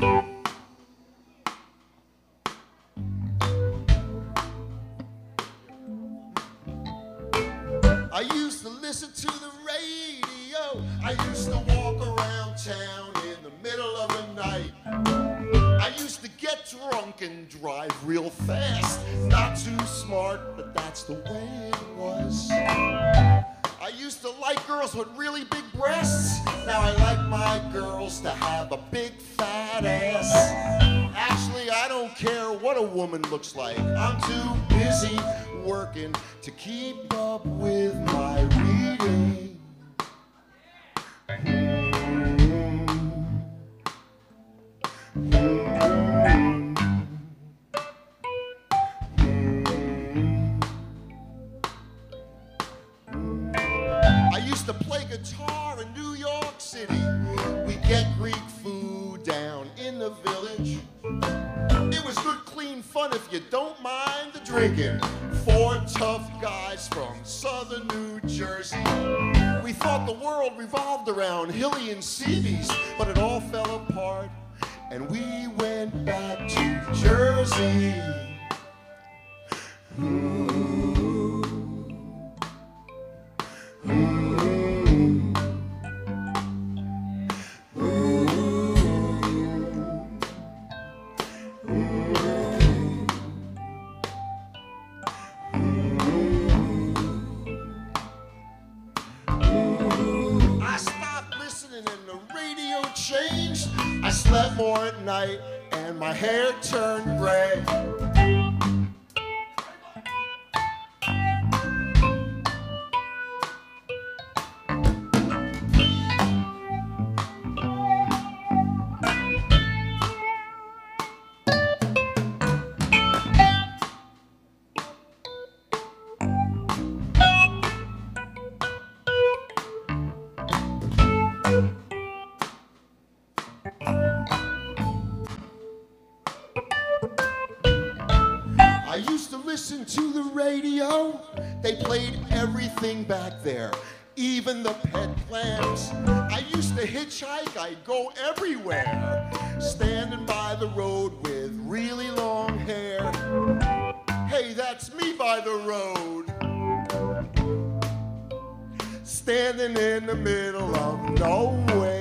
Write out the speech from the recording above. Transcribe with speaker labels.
Speaker 1: I used to listen to the radio. I used to walk around town in the middle of the night. I used to get drunk and drive real fast. Not too smart, but that's the way it was. I used to like girls with really big breasts. Now I like my girls to have a big fat ass. Actually, I don't care what a woman looks like. I'm too busy working to keep up with my reading. I used to play guitar in New York City. We get Greek food down in the village. It was good, clean fun if you don't mind the drinking. Four tough guys from southern New Jersey. We thought the world revolved around Hilly and Seabees, but it all fell apart, and we went back to Jersey. Changed. I slept more at night and my hair turned gray. I used to listen to the radio. They played everything back there, even the pet clams. I used to hitchhike, I'd go everywhere, standing by the road with really long hair. Hey, that's me by the road, standing in the middle of nowhere.